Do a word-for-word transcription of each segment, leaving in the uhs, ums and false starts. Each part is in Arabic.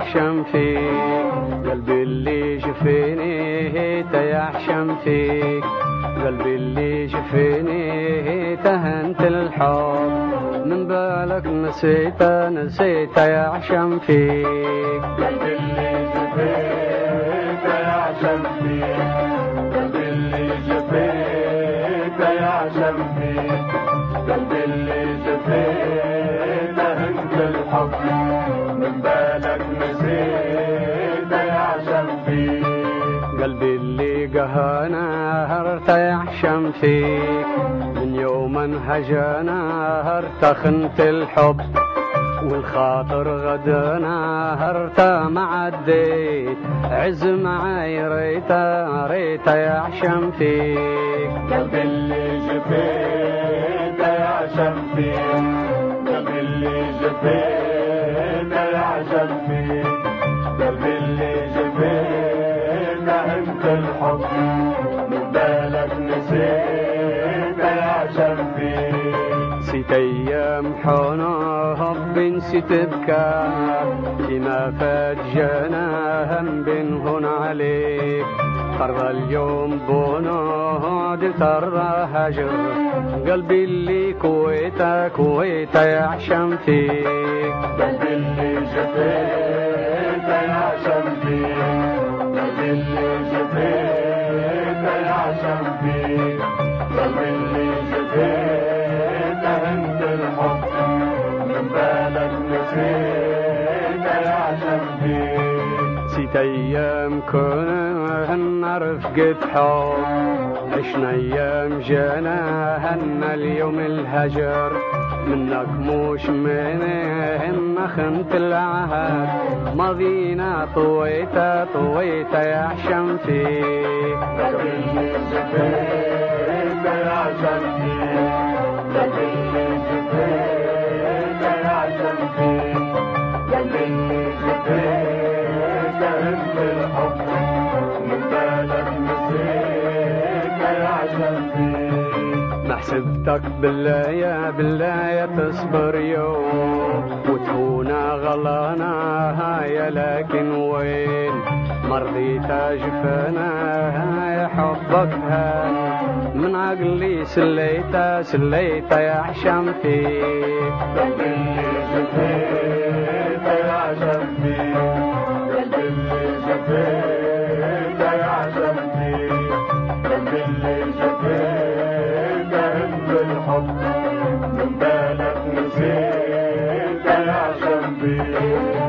تيحشم فيك قلبي اللي شفيني تيحشم فيك قلبي اللي شفيني تهنت الحب من بالك نسيت نسيت يعشم فيك قلبي اللي شفيت يعشم فيك قلبي اللي شفيت يعشم فيك قلبي اللي شفيت انت الحب من بالك نسيت يعشم فيك قلبي اللي قهانا هرت يعشم فيك من يوم انهجانا هرت خنت الحب والخاطر غدانا هرت ما عديت عز معاي ريت ريت يعشم فيك قلبي اللي شفيت يعشم فيك قلبي اللي شفيت يعشم فيك قلبي اللي شفيت انت الحب من بالك نسيت يعشم فيك نسيت ايام حنوها بنسيت بكى فيما فات جانا هم بنهون عليك قرر اليوم بونو ترى هجر قلبي اللي كويتا كويتا يعشم فيك قلبي اللي شفيت يعشم فيك قلبي اللي شفيت يعشم فيك قلبي اللي شفيت انت الحب من بالك نسيت يعشم فيك نسيت ايام كنا رفقة حب عشنا ايام جانا هنا اليوم الهجر منك موش منهن خنت العهد ماضينا طويتا طويتا يعشم فيك قلبي اللي شفيت يعشم فيك قلبي اللي شفيت يعشم فيك قلبي اللي شفيت انت الحب من بالك نسيت يعشم فيك ما حسبتك بالله يا بالله يا تصبر يوم وتهونا غلانا هاي لكن وين مرضيت جفانا هاي حبك هان من عقلي سليتا سليتا يعشم فيك قلبي اللي شفيت يعشم فيك قلبي اللي شفيت يعشم فيك قلبي اللي شفيت انت الحب من بالك نسيت يعشم فيك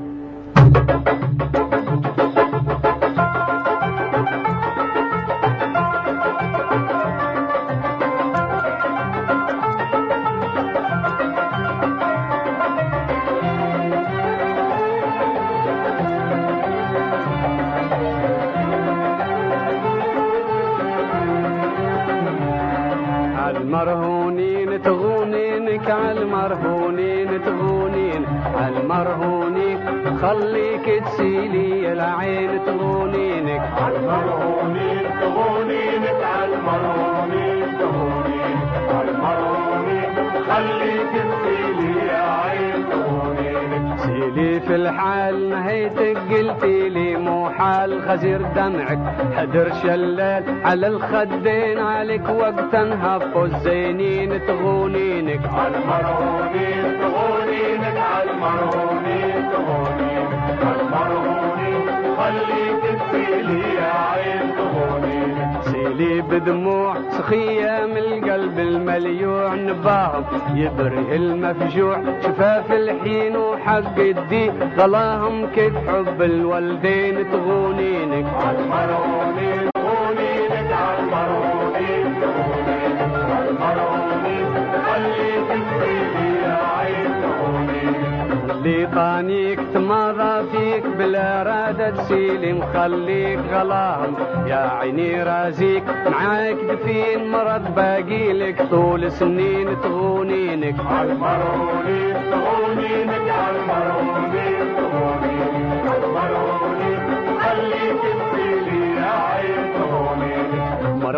عالمرهونين تغونينك عالمرهونين تغونين عالمرهونين خليك تسيلي العين تغونينك عالمرهونين تغونينك عالمرهونين تغونينك عالمرهونين خليك تسيلي يا عين تغونينك سيلي في الحال نهيتك قلتي لي مو حال خزير دمعك حدر شلال على الخدين عليك وقت هفوا الزينين تغونينك عالمرهونين تغونينك عالمرهونين تغونينك عالمرهونين خليك تسيلي يا عين تغونينك سيلي بدموع سخية من القلب المليوع نباهم يبره المفجوع شفاف الحين وحق الدي ظلاهم كيف حب الوالدين تغونينك عالمرهونين تغونينك عالمرهونين تغونينك عالمرهونين خليك تسيلي يا عين تغونينك اللي طانيك تماضى فيك بلا رادة تسيلي مخليك غلاهم يا عيني رازيك معاك دفين مرض باقيلك طول سنين تغونينك عالمرهونين تغونينك عالمرهونين تغونينك عالمرهونين خليك تسيلي يا عين تغونينك مرض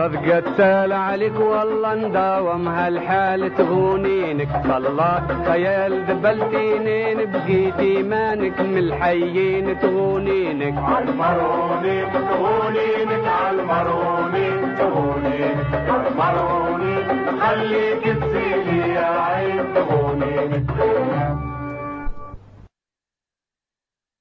مرض قتال عليك والله نداوم هالحال تغونينك طلعت خيال دبلتينين بقيتي مانك من الحيين تغونينك عالمروني تغونينك عالمروني تغونينك عالمروني خليك